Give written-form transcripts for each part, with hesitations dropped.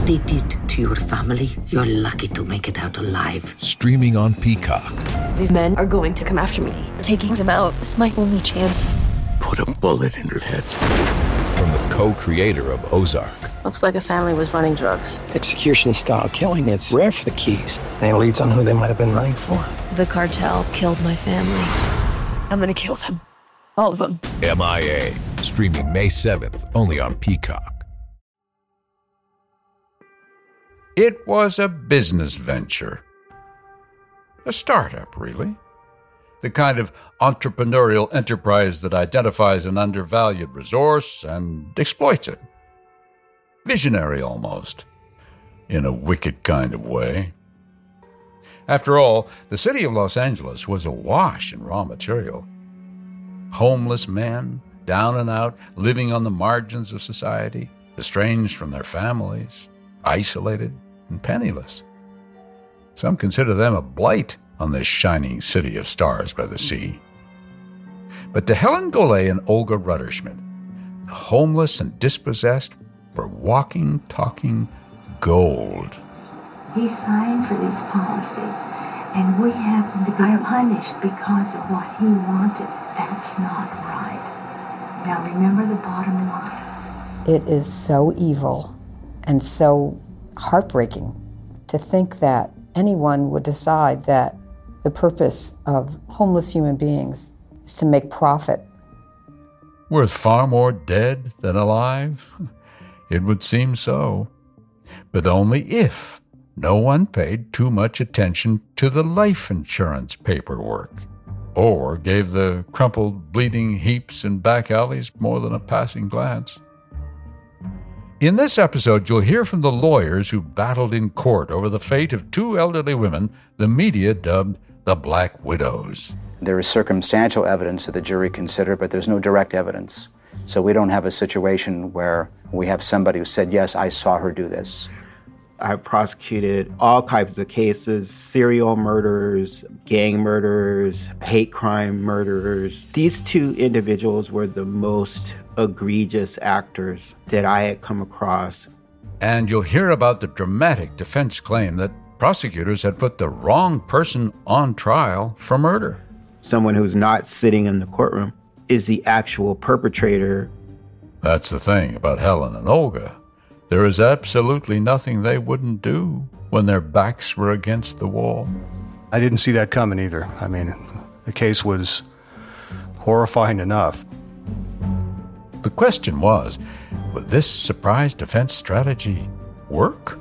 what they did to your family, you're lucky to make it out alive. Streaming on Peacock. These men are going to come after me. Taking them out is my only chance. Put a bullet in her head. From the co-creator of Ozark. Looks like a family was running drugs. Execution-style killing, it's rare for the Keys. And it leads on who they might have been running for. The cartel killed my family. I'm gonna kill them. All of them. MIA. Streaming May 7th, only on Peacock. It was a business venture. A startup, really. The kind of entrepreneurial enterprise that identifies an undervalued resource and exploits it. Visionary almost, in a wicked kind of way. After all, the city of Los Angeles was awash in raw material. Homeless men, down and out, living on the margins of society, estranged from their families, isolated and penniless. Some consider them a blight on this shining city of stars by the sea. But to Helen Golay and Olga Rutterschmidt, the homeless and dispossessed were walking, talking gold. He signed for these policies, and we have the guy punished because of what he wanted. That's not right. Now remember the bottom line. It is so evil and so heartbreaking to think that anyone would decide that the purpose of homeless human beings is to make profit. Worth far more dead than alive? It would seem so. But only if no one paid too much attention to the life insurance paperwork, or gave the crumpled, bleeding heaps in back alleys more than a passing glance. In this episode, you'll hear from the lawyers who battled in court over the fate of two elderly women the media dubbed the Black Widows. There is circumstantial evidence that the jury considered, but there's no direct evidence. So we don't have a situation where we have somebody who said, yes, I saw her do this. I've prosecuted all types of cases, serial murders, gang murders, hate crime murders. These two individuals were the most egregious actors that I had come across. And you'll hear about the dramatic defense claim that prosecutors had put the wrong person on trial for murder. Someone who's not sitting in the courtroom is the actual perpetrator. That's the thing about Helen and Olga. There is absolutely nothing they wouldn't do when their backs were against the wall. I didn't see that coming either. I mean, the case was horrifying enough. The question was, would this surprise defense strategy work?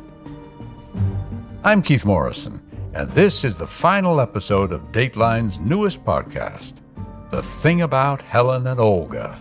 I'm Keith Morrison, and this is the final episode of Dateline's newest podcast, The Thing About Helen and Olga.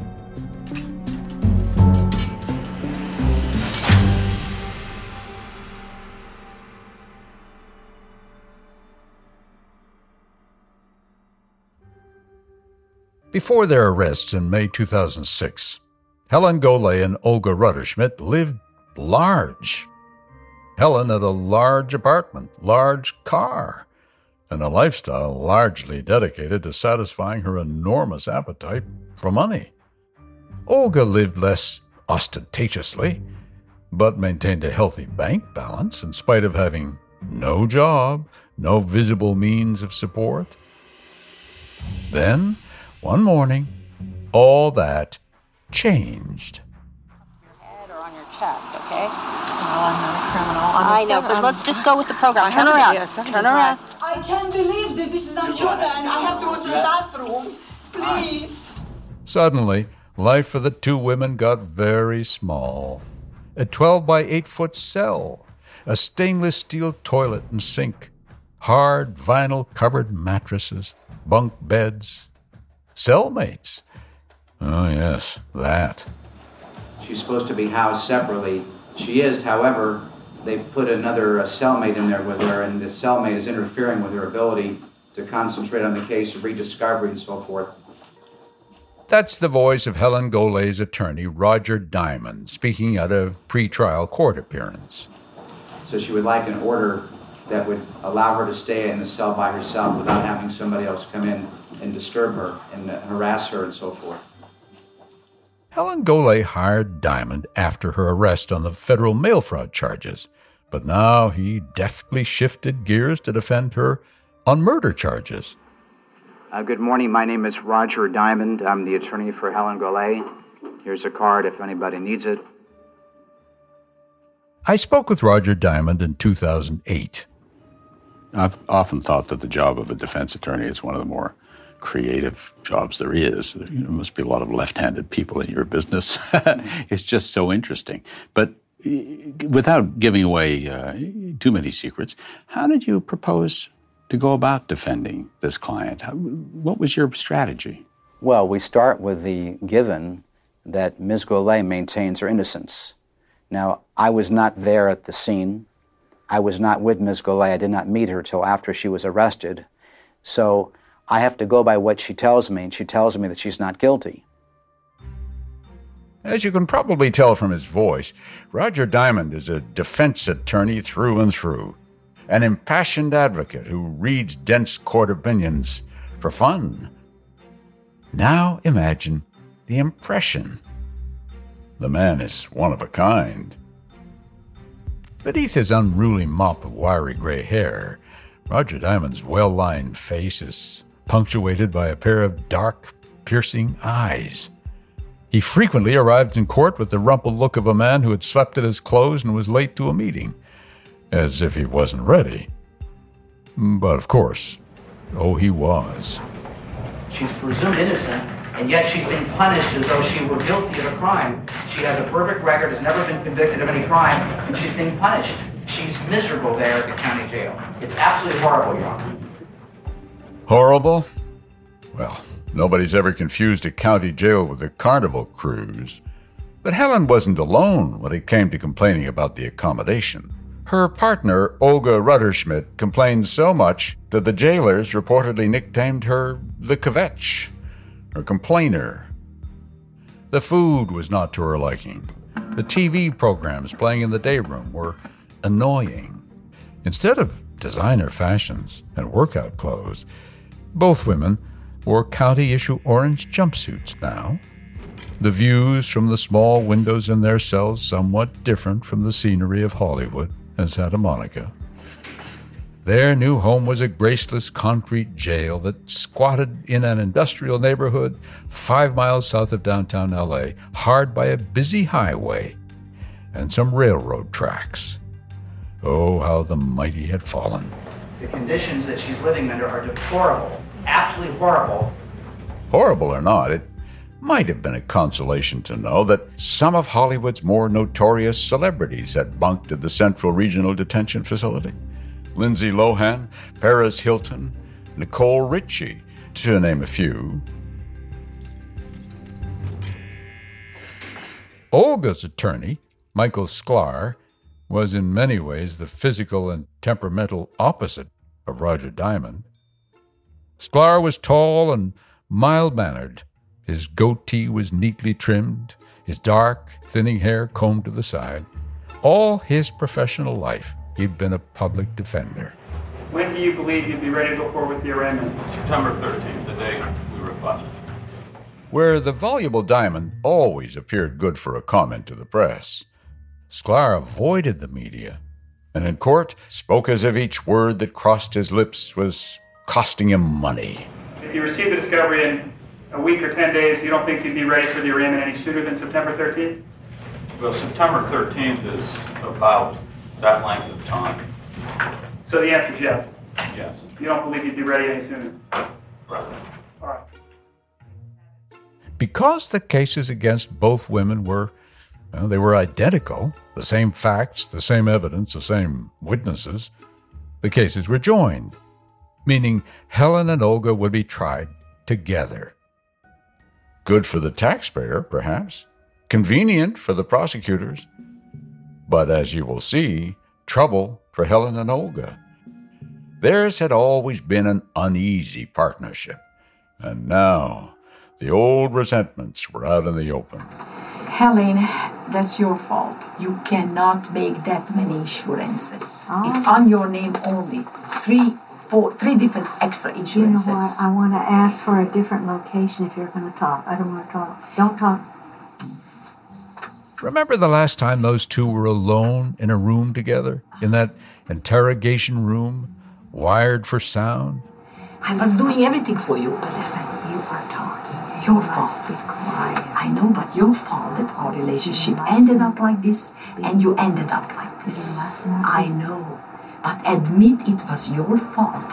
Before their arrests in May 2006, Helen Golay and Olga Rutterschmidt lived large. Helen had a large apartment, large car, and a lifestyle largely dedicated to satisfying her enormous appetite for money. Olga lived less ostentatiously, but maintained a healthy bank balance in spite of having no job, no visible means of support. Then, one morning, all that changed. Head or on your chest, okay? No, I'm not a criminal. I know, but let's just go with the program. Turn around. Turn around. I can't believe this. This is not human. I have to go to the bathroom. Please. Suddenly, life for the two women got very small. A 12 by 8 foot cell, a stainless steel toilet and sink, hard vinyl covered mattresses, bunk beds, cellmates. Oh yes, that. She's supposed to be housed separately. She is, however, they put another cellmate in there with her, and the cellmate is interfering with her ability to concentrate on the case of rediscovery and so forth. That's the voice of Helen Golay's attorney, Roger Diamond, speaking at a pretrial court appearance. So she would like an order that would allow her to stay in the cell by herself without having somebody else come in and disturb her and harass her and so forth. Helen Golay hired Diamond after her arrest on the federal mail fraud charges, but now he deftly shifted gears to defend her on murder charges. Good morning. My name is Roger Diamond. I'm the attorney for Helen Golay. Here's a card if anybody needs it. I spoke with Roger Diamond in 2008. I've often thought that the job of a defense attorney is one of the more creative jobs there is. There must be a lot of left-handed people in your business. It's just so interesting. But without giving away too many secrets, how did you propose to go about defending this client? What was your strategy? Well, we start with the given that Ms. Golay maintains her innocence. Now, I was not there at the scene. I was not with Ms. Golay. I did not meet her till after she was arrested. So I have to go by what she tells me, and she tells me that she's not guilty. As you can probably tell from his voice, Roger Diamond is a defense attorney through and through, an impassioned advocate who reads dense court opinions for fun. Now imagine the impression. The man is one of a kind. Beneath his unruly mop of wiry gray hair, Roger Diamond's well-lined face is punctuated by a pair of dark, piercing eyes. He frequently arrived in court with the rumpled look of a man who had slept in his clothes and was late to a meeting, as if he wasn't ready. But of course, he was. She's presumed innocent, and yet she's being punished as though she were guilty of a crime. She has a perfect record, has never been convicted of any crime, and she's being punished. She's miserable there at the county jail. It's absolutely horrible, Your Honor. Horrible? Well, nobody's ever confused a county jail with a carnival cruise. But Helen wasn't alone when it came to complaining about the accommodation. Her partner, Olga Rutterschmidt, complained so much that the jailers reportedly nicknamed her the Kvetch, or complainer. The food was not to her liking. The TV programs playing in the day room were annoying. Instead of designer fashions and workout clothes, both women wore county-issue orange jumpsuits now. The views from the small windows in their cells somewhat different from the scenery of Hollywood and Santa Monica. Their new home was a graceless concrete jail that squatted in an industrial neighborhood 5 miles south of downtown LA, hard by a busy highway and some railroad tracks. Oh, how the mighty had fallen. The conditions that she's living under are deplorable, absolutely horrible. Horrible or not, it might have been a consolation to know that some of Hollywood's more notorious celebrities had bunked at the Central Regional Detention Facility. Lindsay Lohan, Paris Hilton, Nicole Richie, to name a few. Olga's attorney, Michael Sklar, was in many ways the physical and temperamental opposite of Roger Diamond. Sklar was tall and mild-mannered. His goatee was neatly trimmed, his dark, thinning hair combed to the side. All his professional life, he'd been a public defender. When do you believe you'd be ready to go forward with the arraignment? September 13th, the day we requested. Where the voluble Diamond always appeared good for a comment to the press, Sklar avoided the media, and in court spoke as if each word that crossed his lips was costing him money. If you receive the discovery in a week or 10 days, you don't think you'd be ready for the arraignment any sooner than September 13th? Well, September 13th is about that length of time. So the answer is yes? Yes. You don't believe you'd be ready any sooner? Right. All right. Because the cases against both women were identical, the same facts, the same evidence, the same witnesses, the cases were joined, meaning Helen and Olga would be tried together. Good for the taxpayer, perhaps. Convenient for the prosecutors. But as you will see, trouble for Helen and Olga. Theirs had always been an uneasy partnership. And now, the old resentments were out in the open. Helen, that's your fault. You cannot make that many insurances. It's on your name only. Three different extra insurances. You know what? I want to ask for a different location if you're going to talk. I don't want to talk. Don't talk. remember the last time those two were alone in a room together, in that interrogation room, wired for sound? I was doing everything for you. But listen, you are talking. Your fault. Be quiet. I know, but your fault that our relationship ended up like this, and you ended up like this. I know, but admit it was your fault.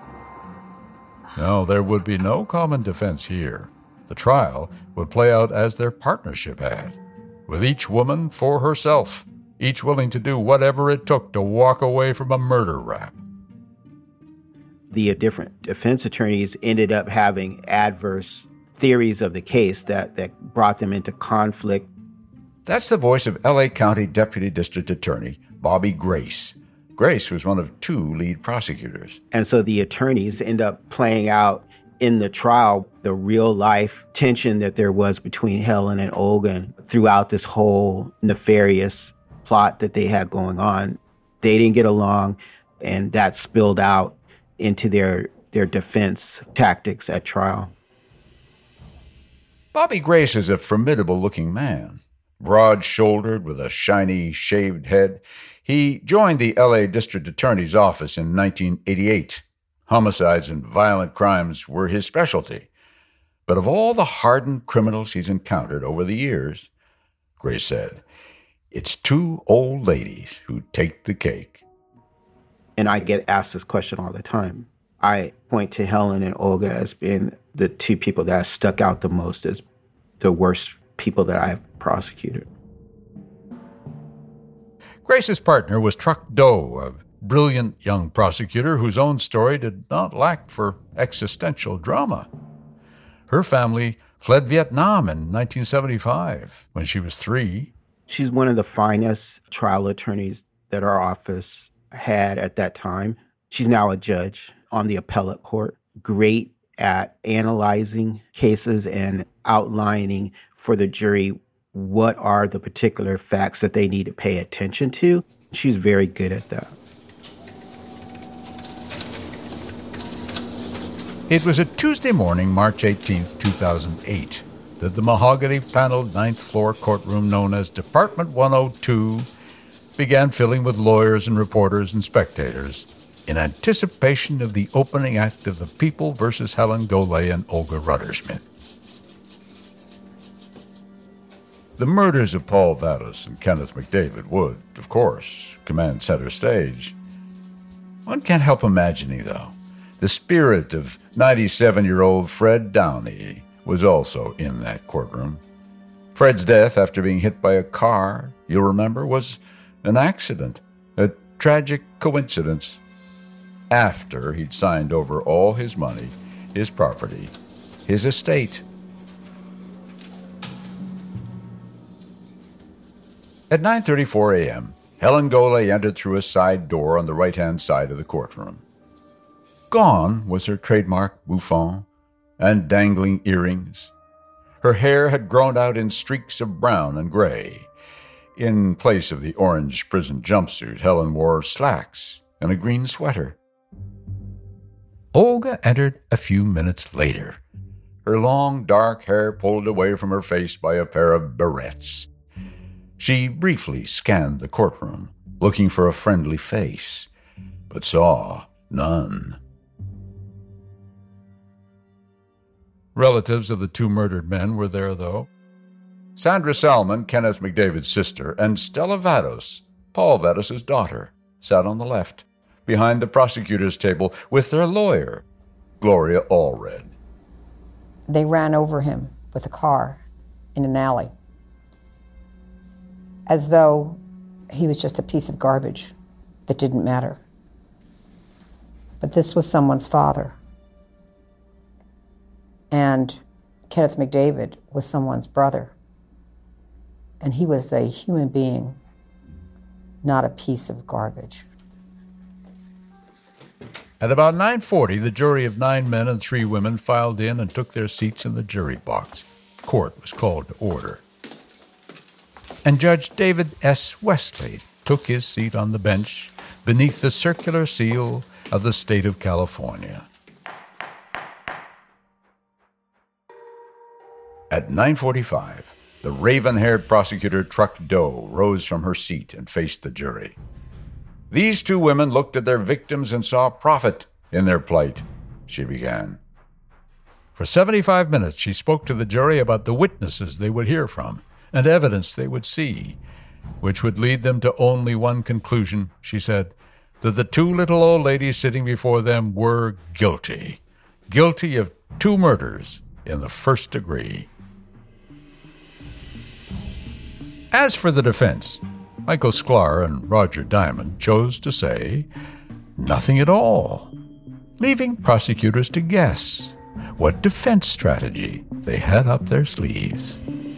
No, there would be no common defense here. The trial would play out as their partnership had, with each woman for herself, each willing to do whatever it took to walk away from a murder rap. The different defense attorneys ended up having adverse theories of the case that brought them into conflict. That's the voice of L.A. County Deputy District Attorney Bobby Grace. Grace was one of two lead prosecutors. And so the attorneys end up playing out in the trial the real-life tension that there was between Helen and Olga throughout this whole nefarious plot that they had going on. They didn't get along, and that spilled out into their defense tactics at trial. Bobby Grace is a formidable-looking man. Broad-shouldered with a shiny, shaved head, he joined the L.A. District Attorney's office in 1988. Homicides and violent crimes were his specialty. But of all the hardened criminals he's encountered over the years, Grace said, it's two old ladies who take the cake. And I get asked this question all the time. I point to Helen and Olga as being the two people that stuck out the most as the worst people that I've prosecuted. Grace's partner was Truck Doe, a brilliant young prosecutor whose own story did not lack for existential drama. Her family fled Vietnam in 1975 when she was 3. She's one of the finest trial attorneys that our office had at that time. She's now a judge on the appellate court, great at analyzing cases and outlining for the jury what are the particular facts that they need to pay attention to. She's very good at that. It was a Tuesday morning, March 18, 2008, that the mahogany-paneled 9th floor courtroom known as Department 102 began filling with lawyers and reporters and spectators in anticipation of the opening act of The People versus Helen Golay and Olga Ruddersmith. The murders of Paul Vados and Kenneth McDavid would, of course, command center stage. One can't help imagining, though, the spirit of 97-year-old Fred Downey was also in that courtroom. Fred's death after being hit by a car, you'll remember, was an accident, a tragic coincidence. After he'd signed over all his money, his property, his estate. At 9:34 a.m., Helen Golay entered through a side door on the right-hand side of the courtroom. Gone was her trademark bouffant and dangling earrings. Her hair had grown out in streaks of brown and gray. In place of the orange prison jumpsuit, Helen wore slacks and a green sweater. Olga entered a few minutes later, her long, dark hair pulled away from her face by a pair of barrettes. She briefly scanned the courtroom, looking for a friendly face, but saw none. Relatives of the two murdered men were there, though. Sandra Salmon, Kenneth McDavid's sister, and Stella Vados, Paul Vados' daughter, sat on the left, behind the prosecutor's table with their lawyer, Gloria Allred. They ran over him with a car in an alley, as though he was just a piece of garbage that didn't matter. But this was someone's father. And Kenneth McDavid was someone's brother. And he was a human being, not a piece of garbage. At about 9:40, the jury of 9 men and 3 women filed in and took their seats in the jury box. Court was called to order. And Judge David S. Wesley took his seat on the bench beneath the circular seal of the state of California. At 9:45, the raven-haired prosecutor Truck Doe rose from her seat and faced the jury. These two women looked at their victims and saw profit in their plight, she began. For 75 minutes, she spoke to the jury about the witnesses they would hear from and evidence they would see, which would lead them to only one conclusion, she said, that the two little old ladies sitting before them were guilty of 2 murders in the first degree. As for the defense, Michael Sklar and Roger Diamond chose to say nothing at all, leaving prosecutors to guess what defense strategy they had up their sleeves.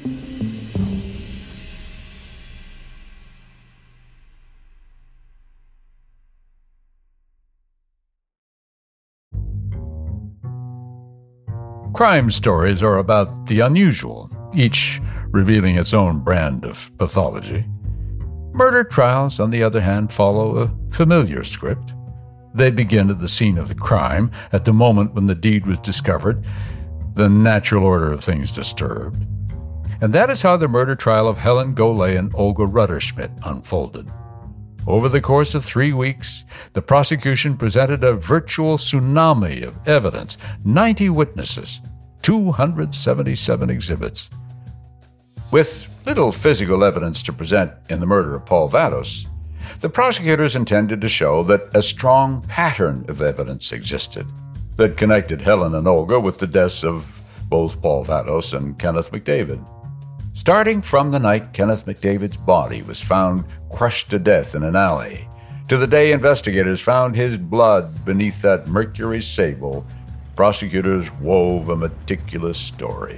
Crime stories are about the unusual, each revealing its own brand of pathology. Murder trials, on the other hand, follow a familiar script. They begin at the scene of the crime, at the moment when the deed was discovered, the natural order of things disturbed. And that is how the murder trial of Helen Golay and Olga Rutterschmidt unfolded. Over the course of 3 weeks, the prosecution presented a virtual tsunami of evidence, 90 witnesses, 277 exhibits. With little physical evidence to present in the murder of Paul Vados, the prosecutors intended to show that a strong pattern of evidence existed that connected Helen and Olga with the deaths of both Paul Vados and Kenneth McDavid. Starting from the night Kenneth McDavid's body was found crushed to death in an alley, to the day investigators found his blood beneath that Mercury sable, prosecutors wove a meticulous story.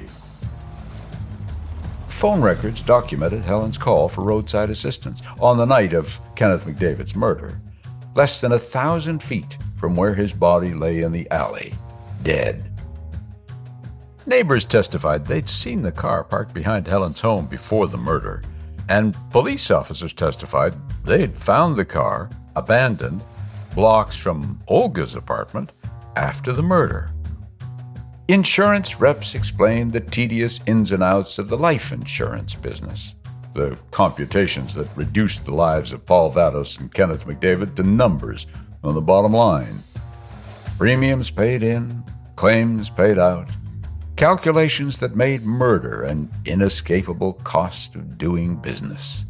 Phone records documented Helen's call for roadside assistance on the night of Kenneth McDavid's murder, less than 1,000 feet from where his body lay in the alley, dead. Neighbors testified they'd seen the car parked behind Helen's home before the murder, and police officers testified they'd found the car, abandoned, blocks from Olga's apartment after the murder. Insurance reps explained the tedious ins and outs of the life insurance business, the computations that reduced the lives of Paul Vados and Kenneth McDavid to numbers on the bottom line. Premiums paid in, claims paid out, calculations that made murder an inescapable cost of doing business.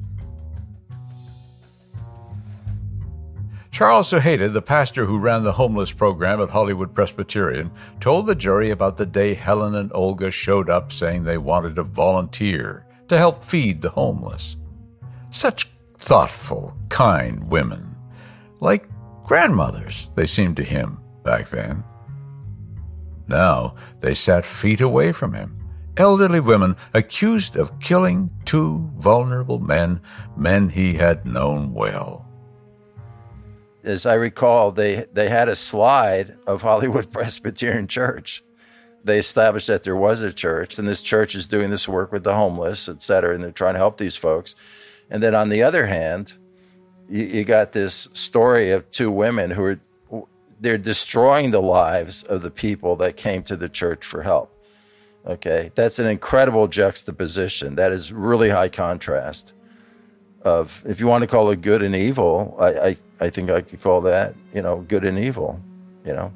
Charles Ojeda, the pastor who ran the homeless program at Hollywood Presbyterian, told the jury about the day Helen and Olga showed up saying they wanted to volunteer to help feed the homeless. Such thoughtful, kind women. Like grandmothers, they seemed to him back then. Now they sat feet away from him, elderly women accused of killing 2 vulnerable men he had known well. As I recall, they had a slide of Hollywood Presbyterian Church. They established that there was a church, and this church is doing this work with the homeless, et cetera, and they're trying to help these folks. And then on the other hand, you got this story of 2 women who are they're destroying the lives of the people that came to the church for help. Okay, that's an incredible juxtaposition. That is really high contrast of, if you want to call it good and evil, I think I could call that, good and evil, And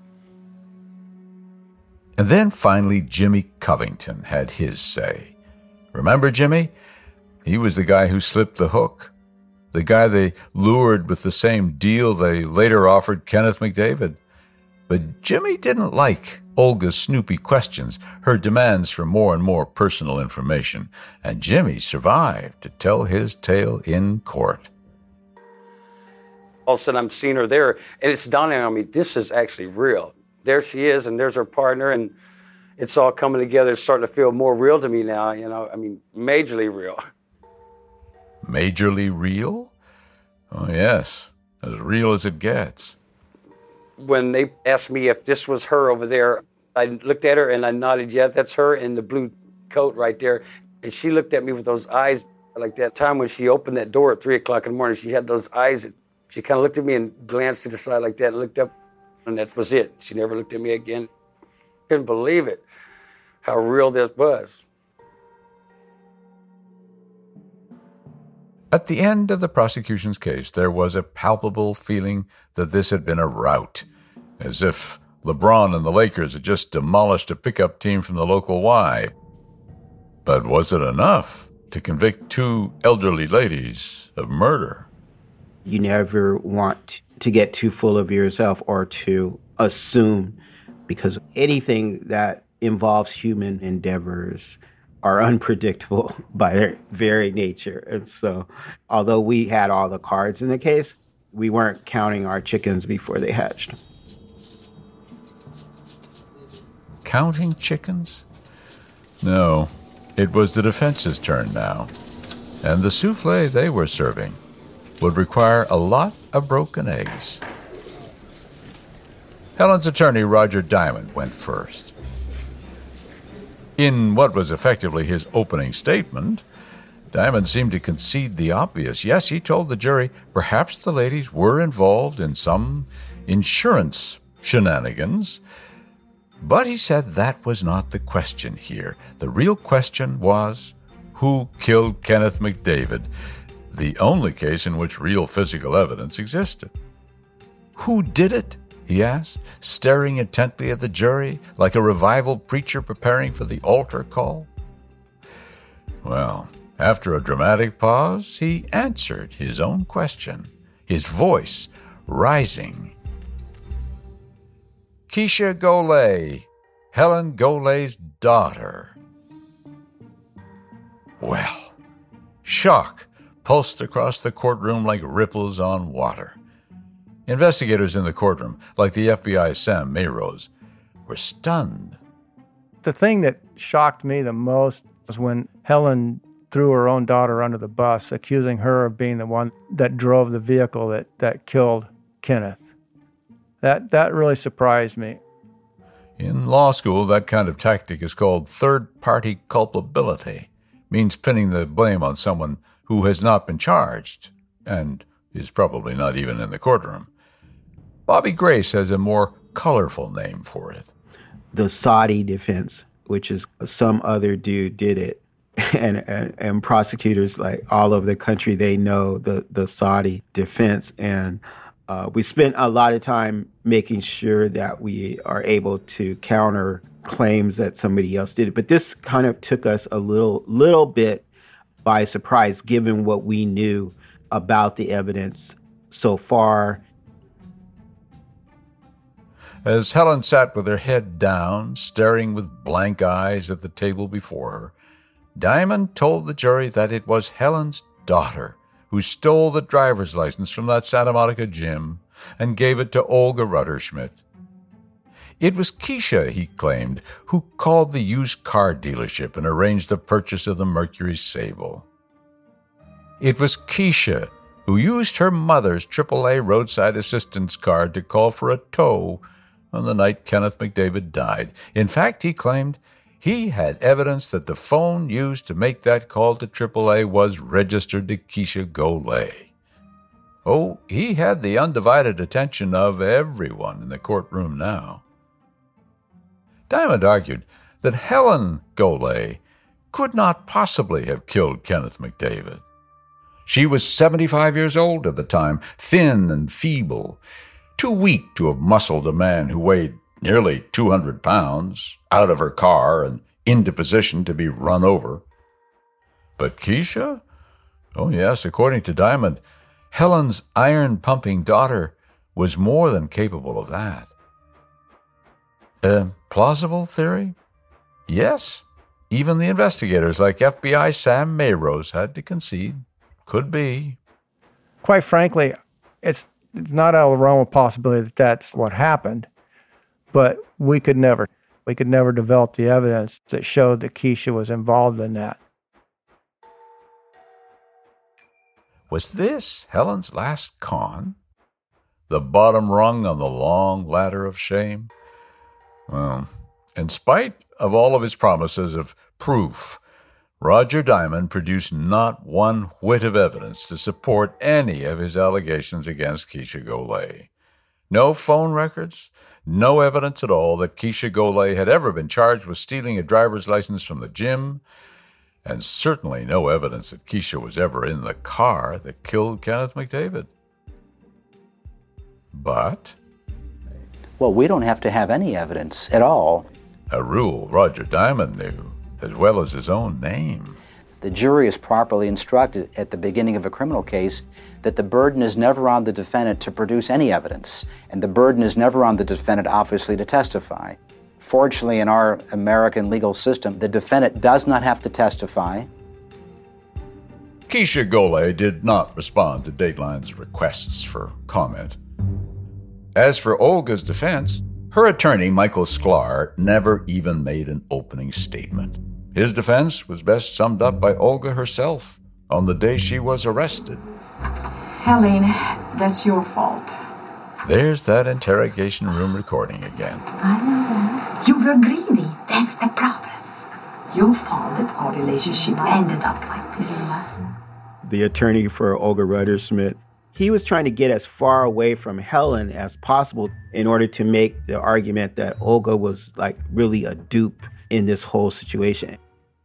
then finally, Jimmy Covington had his say. Remember Jimmy? He was the guy who slipped the hook. The guy they lured with the same deal they later offered Kenneth McDavid. But Jimmy didn't like Olga's snoopy questions, her demands for more and more personal information, and Jimmy survived to tell his tale in court. All of a sudden I'm seeing her there, and it's dawning on me, this is actually real. There she is, and there's her partner, and it's all coming together. It's starting to feel more real to me now, majorly real. Majorly real? Oh, yes. As real as it gets. When they asked me if this was her over there, I looked at her and I nodded, yeah, that's her in the blue coat right there. And she looked at me with those eyes, like that time when she opened that door at 3 o'clock in the morning, she had those eyes. She kind of looked at me and glanced to the side like that and looked up, and that was it. She never looked at me again. Couldn't believe it, how real this was. At the end of the prosecution's case, there was a palpable feeling that this had been a rout, as if LeBron and the Lakers had just demolished a pickup team from the local Y. But was it enough to convict two elderly ladies of murder? You never want to get too full of yourself or to assume, because anything that involves human endeavors are unpredictable by their very nature. And so, although we had all the cards in the case, we weren't counting our chickens before they hatched. Counting chickens? No, it was the defense's turn now. And the souffle they were serving would require a lot of broken eggs. Helen's attorney, Roger Diamond, went first. In what was effectively his opening statement, Diamond seemed to concede the obvious. Yes, he told the jury perhaps the ladies were involved in some insurance shenanigans, but he said that was not the question here. The real question was, who killed Kenneth McDavid, the only case in which real physical evidence existed? Who did it? He asked, staring intently at the jury like a revival preacher preparing for the altar call. Well, after a dramatic pause, he answered his own question, his voice rising. Keisha Golay, Helen Golay's daughter. Well, shock pulsed across the courtroom like ripples on water. Investigators in the courtroom, like the FBI's Sam Mayrose, were stunned. The thing that shocked me the most was when Helen threw her own daughter under the bus, accusing her of being the one that drove the vehicle that killed Kenneth. That really surprised me. In law school, that kind of tactic is called third-party culpability. Means pinning the blame on someone who has not been charged and is probably not even in the courtroom. Bobby Grace has a more colorful name for it. The Saudi defense, which is some other dude did it. And prosecutors like all over the country, they know the Saudi defense. And we spent a lot of time making sure that we are able to counter claims that somebody else did it. But this kind of took us a little bit by surprise, given what we knew about the evidence so far. As Helen sat with her head down, staring with blank eyes at the table before her, Diamond told the jury that it was Helen's daughter who stole the driver's license from that Santa Monica gym and gave it to Olga Rutterschmidt. It was Keisha, he claimed, who called the used car dealership and arranged the purchase of the Mercury Sable. It was Keisha who used her mother's AAA roadside assistance card to call for a tow on the night Kenneth McDavid died. In fact, he claimed he had evidence that the phone used to make that call to AAA was registered to Keisha Golay. Oh, he had the undivided attention of everyone in the courtroom now. Diamond argued that Helen Golay could not possibly have killed Kenneth McDavid. She was 75 years old at the time, thin and feeble, too weak to have muscled a man who weighed nearly 200 pounds out of her car and into position to be run over. But Keisha? Oh yes, according to Diamond, Helen's iron-pumping daughter was more than capable of that. A plausible theory? Yes. Even the investigators like FBI Sam Mayrose had to concede. Could be. Quite frankly, it's not out of the realm of possibility that that's what happened, but we could never develop the evidence that showed that Keisha was involved in that. Was this Helen's last con? The bottom rung on the long ladder of shame? Well, in spite of all of his promises of proof, Roger Diamond produced not one whit of evidence to support any of his allegations against Keisha Golay. No phone records, no evidence at all that Keisha Golay had ever been charged with stealing a driver's license from the gym, and certainly no evidence that Keisha was ever in the car that killed Kenneth McDavid. But well, we don't have to have any evidence at all. A rule Roger Diamond knew, as well as his own name. The jury is properly instructed at the beginning of a criminal case that the burden is never on the defendant to produce any evidence, and the burden is never on the defendant, obviously, to testify. Fortunately, in our American legal system, the defendant does not have to testify. Keisha Golay did not respond to Dateline's requests for comment. As for Olga's defense, her attorney, Michael Sklar, never even made an opening statement. His defense was best summed up by Olga herself on the day she was arrested. Helen, that's your fault. There's that interrogation room recording again. I know that. You were greedy. That's the problem. Your fault that our relationship ended up like this. The attorney for Olga Ruddersmith, he was trying to get as far away from Helen as possible in order to make the argument that Olga was like really a dupe in this whole situation.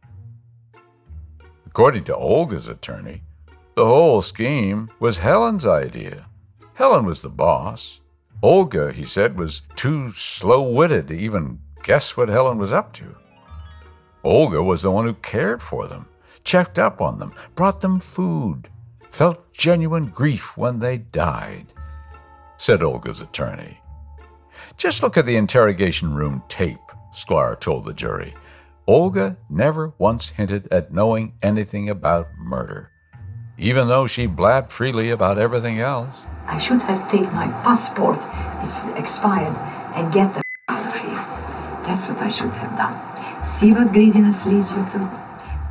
According to Olga's attorney, the whole scheme was Helen's idea. Helen was the boss. Olga, he said, was too slow-witted to even guess what Helen was up to. Olga was the one who cared for them, checked up on them, brought them food, felt genuine grief when they died, said Olga's attorney. Just look at the interrogation room tape, Sklar told the jury. Olga never once hinted at knowing anything about murder, even though she blabbed freely about everything else. I should have taken my passport, it's expired, and get the out of here. That's what I should have done. See what greediness leads you to.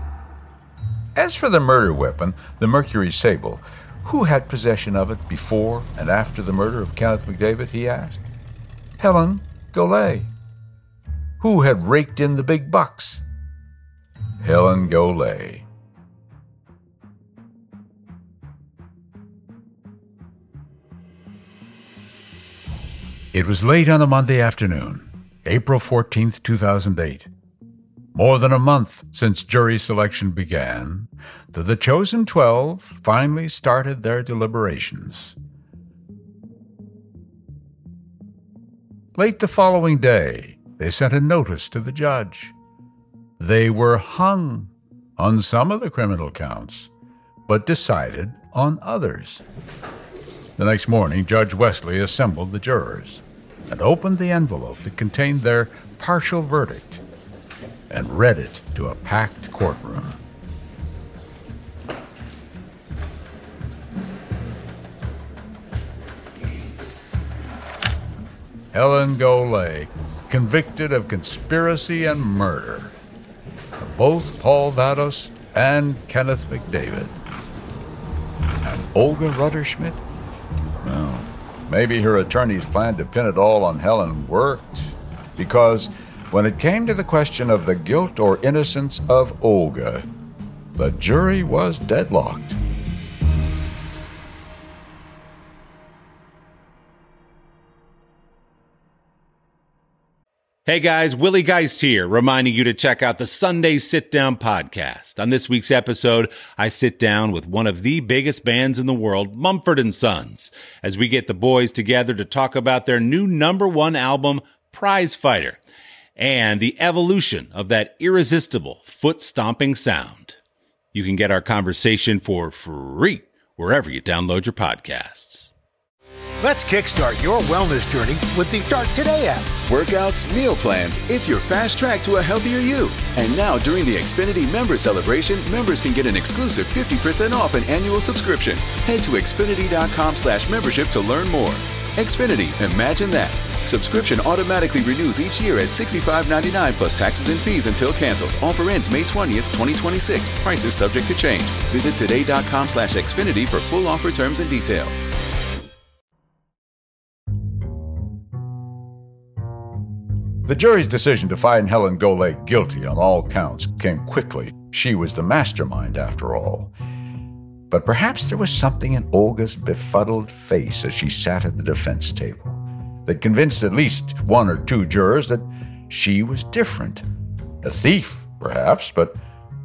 As for the murder weapon, the Mercury Sable, who had possession of it before and after the murder of Kenneth McDavid, he asked. Helen Golay. Who had raked in the big bucks? Helen Golay. It was late on a Monday afternoon, April 14th, 2008. More than a month since jury selection began, the chosen 12 finally started their deliberations. Late the following day, they sent a notice to the judge. They were hung on some of the criminal counts, but decided on others. The next morning, Judge Wesley assembled the jurors and opened the envelope that contained their partial verdict and read it to a packed courtroom. Helen Golay, convicted of conspiracy and murder of both Paul Vados and Kenneth McDavid. And Olga Ruddersmith? Well, maybe her attorney's plan to pin it all on Helen worked, because when it came to the question of the guilt or innocence of Olga, the jury was deadlocked. Hey guys, Willie Geist here, reminding you to check out the Sunday Sit Down podcast. On this week's episode, I sit down with one of the biggest bands in the world, Mumford & Sons, as we get the boys together to talk about their new #1 album, Prize Fighter, and the evolution of that irresistible foot-stomping sound. You can get our conversation for free wherever you download your podcasts. Let's kickstart your wellness journey with the Start Today app. Workouts, meal plans, it's your fast track to a healthier you. And now during the Xfinity Member Celebration, members can get an exclusive 50% off an annual subscription. Head to Xfinity.com/membership to learn more. Xfinity, imagine that. Subscription automatically renews each year at $65.99 plus taxes and fees until canceled. Offer ends May 20th, 2026. Prices subject to change. Visit today.com/Xfinity for full offer terms and details. The jury's decision to find Helen Golay guilty on all counts came quickly. She was the mastermind, after all. But perhaps there was something in Olga's befuddled face as she sat at the defense table that convinced at least one or two jurors that she was different. A thief, perhaps, but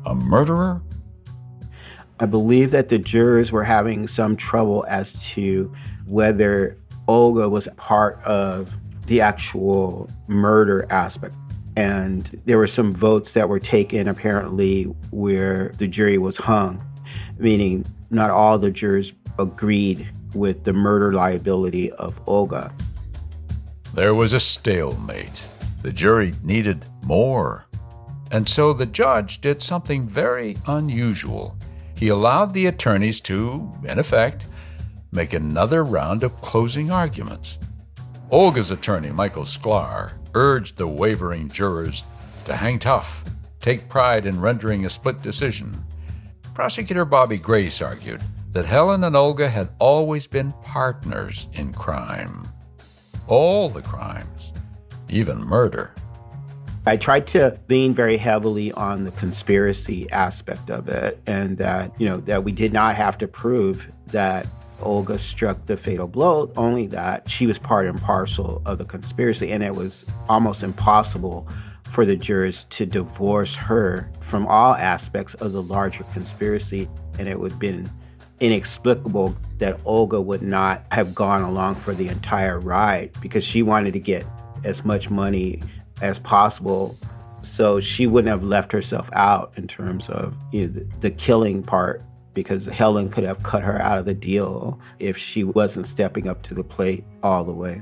A murderer? I believe that the jurors were having some trouble as to whether Olga was part of the actual murder aspect. And there were some votes that were taken, apparently, where the jury was hung, meaning not all the jurors agreed with the murder liability of Olga. There was a stalemate. The jury needed more. And so the judge did something very unusual. He allowed the attorneys to, in effect, make another round of closing arguments. Olga's attorney, Michael Sklar, urged the wavering jurors to hang tough, take pride in rendering a split decision. Prosecutor Bobby Grace argued that Helen and Olga had always been partners in crime. All the crimes, even murder. I tried to lean very heavily on the conspiracy aspect of it, and that, that we did not have to prove that Olga struck the fatal blow, only that she was part and parcel of the conspiracy, and it was almost impossible for the jurors to divorce her from all aspects of the larger conspiracy, and it would have been inexplicable that Olga would not have gone along for the entire ride because she wanted to get as much money as possible, so she wouldn't have left herself out in terms of the killing part, because Helen could have cut her out of the deal if she wasn't stepping up to the plate all the way.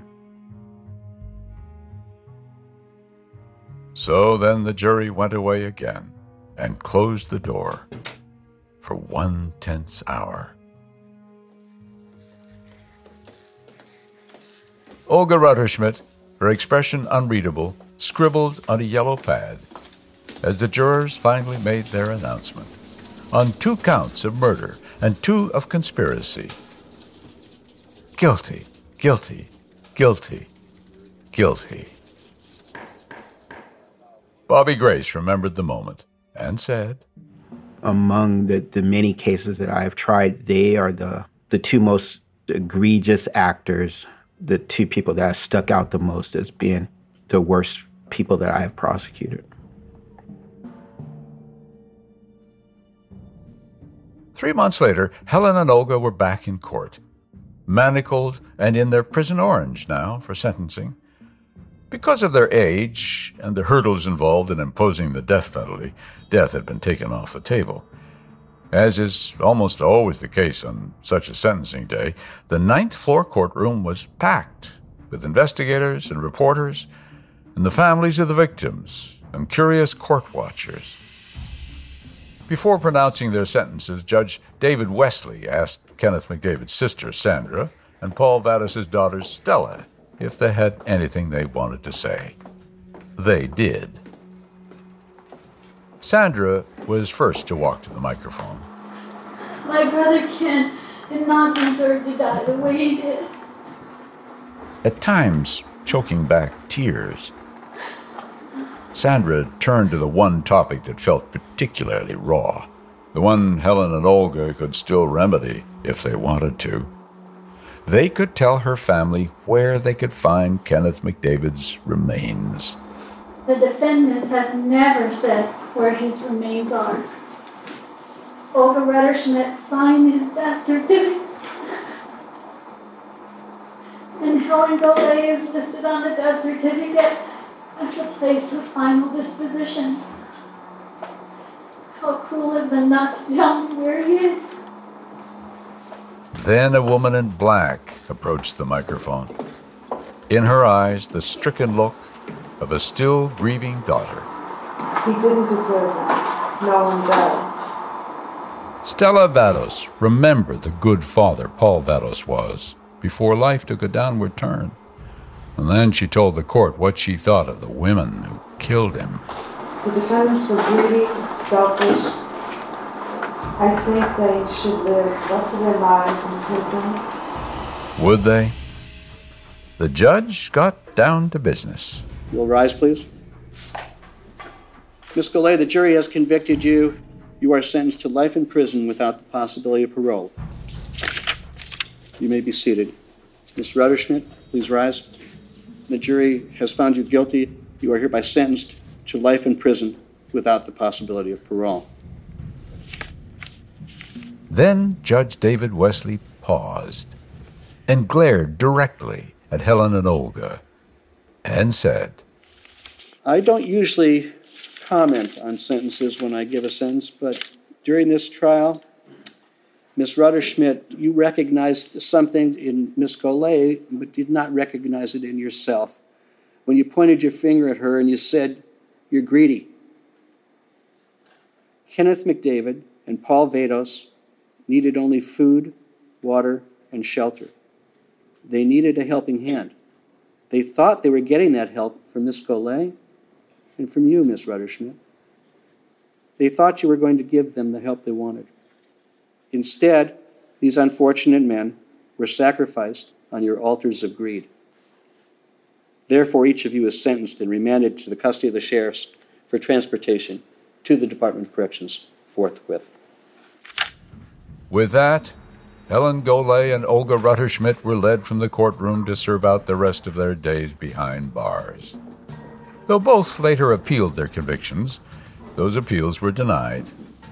So then the jury went away again and closed the door for 1 tense hour. Olga Rutterschmidt, her expression unreadable, scribbled on a yellow pad as the jurors finally made their announcement. On 2 counts of murder and 2 of conspiracy. Guilty, guilty, guilty, guilty. Bobby Grace remembered the moment and said, among the many cases that I have tried, they are the 2 most egregious actors, the 2 people that have stuck out the most as being the worst people that I have prosecuted. 3 months later, Helen and Olga were back in court, manacled and in their prison orange now for sentencing. Because of their age and the hurdles involved in imposing the death penalty, death had been taken off the table. As is almost always the case on such a sentencing day, the 9th floor courtroom was packed with investigators and reporters and the families of the victims and curious court watchers. Before pronouncing their sentences, Judge David Wesley asked Kenneth McDavid's sister, Sandra, and Paul Vados' daughter, Stella, if they had anything they wanted to say. They did. Sandra was first to walk to the microphone. My brother Ken did not deserve to die the way he did. At times, choking back tears, Sandra turned to the one topic that felt particularly raw, the one Helen and Olga could still remedy if they wanted to. They could tell her family where they could find Kenneth McDavid's remains. The defendants have never said where his remains are. Olga Rutterschmidt signed his death certificate, and Helen Golay is listed on the death certificate as a place of final disposition. How cruel of them not to tell me where he is. Then a woman in black approached the microphone. In her eyes, the stricken look of a still grieving daughter. He didn't deserve it. No one does. Stella Vados remembered the good father Paul Vados was before life took a downward turn. And then she told the court what she thought of the women who killed him. The defendants were greedy, selfish. I think they should live the rest of their lives in prison. Would they? The judge got down to business. You'll rise, please. Ms. Golay, the jury has convicted you. You are sentenced to life in prison without the possibility of parole. You may be seated. Ms. Rutterschmidt, please rise. The jury has found you guilty. You are hereby sentenced to life in prison without the possibility of parole. Then Judge David Wesley paused and glared directly at Helen and Olga and said, I don't usually comment on sentences when I give a sentence, but during this trial, Ms. Rutterschmidt, you recognized something in Ms. Golay, but did not recognize it in yourself. When you pointed your finger at her and you said, you're greedy. Kenneth McDavid and Paul Vados needed only food, water, and shelter. They needed a helping hand. They thought they were getting that help from Ms. Golay and from you, Ms. Rutterschmidt. They thought you were going to give them the help they wanted. Instead, these unfortunate men were sacrificed on your altars of greed. Therefore, each of you is sentenced and remanded to the custody of the sheriffs for transportation to the Department of Corrections forthwith. With that, Helen Golay and Olga Rutterschmidt were led from the courtroom to serve out the rest of their days behind bars. Though both later appealed their convictions, those appeals were denied.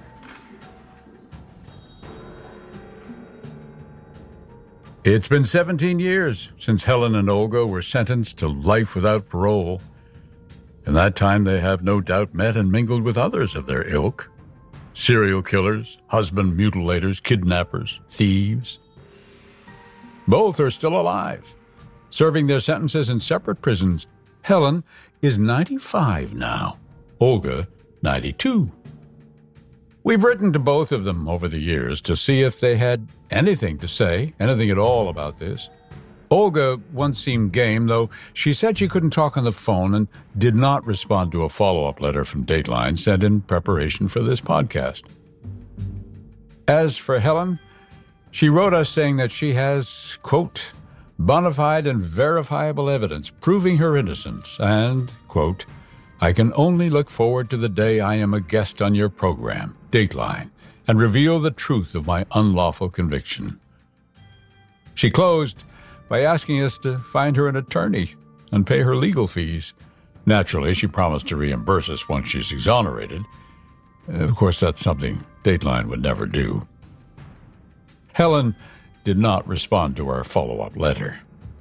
It's been 17 years since Helen and Olga were sentenced to life without parole. In that time, they have no doubt met and mingled with others of their ilk. Serial killers, husband mutilators, kidnappers, thieves. Both are still alive, serving their sentences in separate prisons. Helen is 95 now. Olga, 92. We've written to both of them over the years to see if they had anything to say, anything at all about this. Olga once seemed game, though she said she couldn't talk on the phone and did not respond to a follow-up letter from Dateline sent in preparation for this podcast. As for Helen, she wrote us saying that she has, quote, bona fide and verifiable evidence proving her innocence and, quote, I can only look forward to the day I am a guest on your program, Dateline, and reveal the truth of my unlawful conviction. She closed by asking us to find her an attorney and pay her legal fees. Naturally, she promised to reimburse us once she's exonerated. Of course, that's something Dateline would never do. Helen did not respond to our follow-up letter.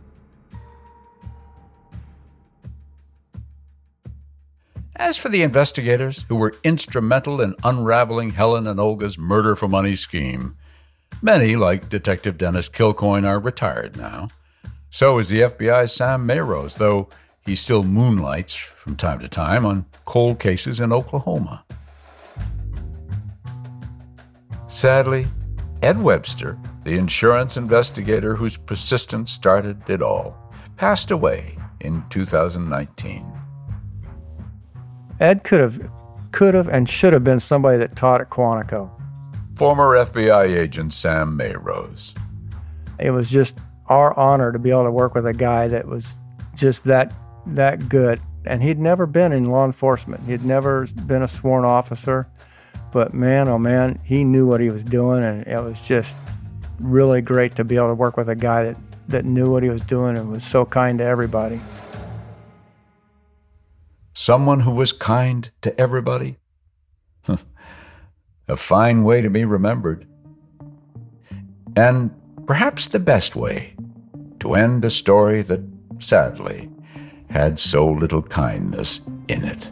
As for the investigators who were instrumental in unraveling Helen and Olga's murder for money scheme, many, like Detective Dennis Kilcoyne, are retired now. So is the FBI's Sam Mayrose, though he still moonlights from time to time on cold cases in Oklahoma. Sadly, Ed Webster, the insurance investigator whose persistence started it all, passed away in 2019. Ed could have and should have been somebody that taught at Quantico. Former FBI agent Sam Mayrose. It was just our honor to be able to work with a guy that was just that good. And he'd never been in law enforcement. He'd never been a sworn officer. But man, oh man, he knew what he was doing, and it was just really great to be able to work with a guy that knew what he was doing and was so kind to everybody. Someone who was kind to everybody? A fine way to be remembered. And perhaps the best way to end a story that, sadly, had so little kindness in it.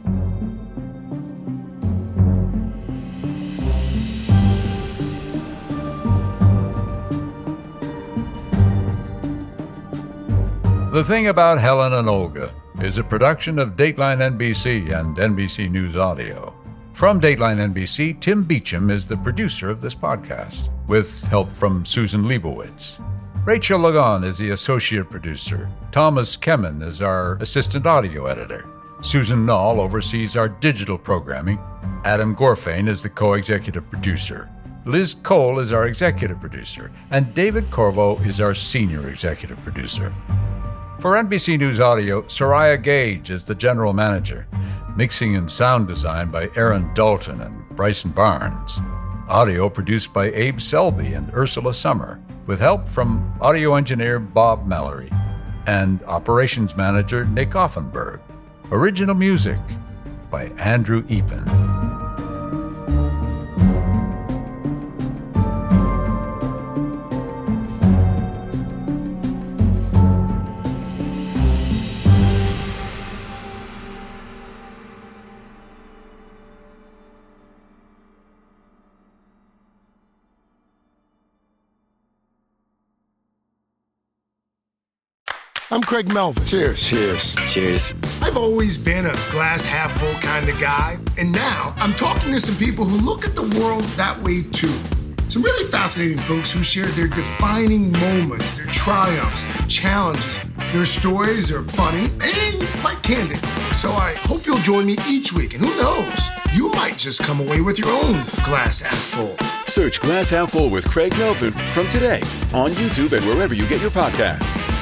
The Thing About Helen and Olga is a production of Dateline NBC and NBC News Audio. From Dateline NBC, Tim Beecham is the producer of this podcast, with help from Susan Leibowitz. Rachel Lagon is the associate producer. Thomas Kemen is our assistant audio editor. Susan Nall oversees our digital programming. Adam Gorfain is the co-executive producer. Liz Cole is our executive producer. And David Corvo is our senior executive producer. For NBC News Audio, Soraya Gage is the general manager. Mixing and sound design by Aaron Dalton and Bryson Barnes. Audio produced by Abe Selby and Ursula Summer, with help from audio engineer Bob Mallory and operations manager Nick Offenberg. Original music by Andrew Epen. I'm Craig Melvin. Cheers. Cheers. Cheers. I've always been a glass half full kind of guy, and now I'm talking to some people who look at the world that way too. Some really fascinating folks who share their defining moments, their triumphs, their challenges. Their stories are funny and quite candid. So I hope you'll join me each week, and who knows, you might just come away with your own glass half full. Search Glass Half Full with Craig Melvin from today on YouTube and wherever you get your podcasts.